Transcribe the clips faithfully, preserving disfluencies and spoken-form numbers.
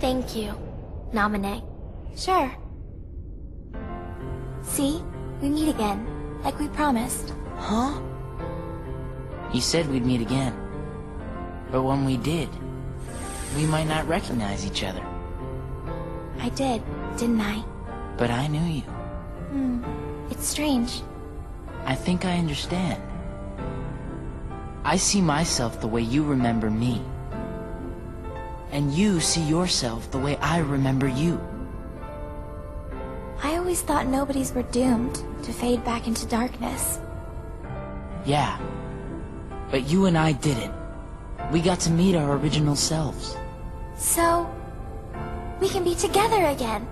Thank you, Naminé. Sure. See? We meet again, like we promised. Huh? You said we'd meet again. But when we did, we might not recognize each other. I did, didn't I? But I knew you. Hmm. It's strange. I think I understand. I see myself the way you remember me. And you see yourself the way I remember you. I always thought nobodies were doomed to fade back into darkness. Yeah. But you and I didn't. We got to meet our original selves. So, we can be together again.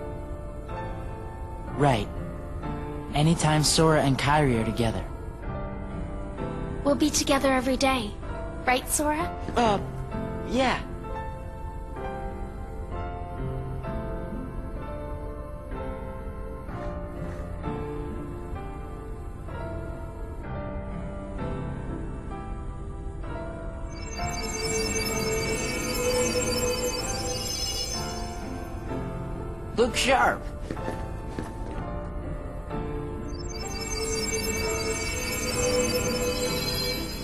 Right. Anytime Sora and Kairi are together. We'll be together every day. Right, Sora? Uh, yeah. Look sharp.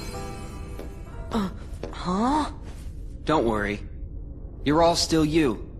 Uh, huh? Don't worry. You're all still you.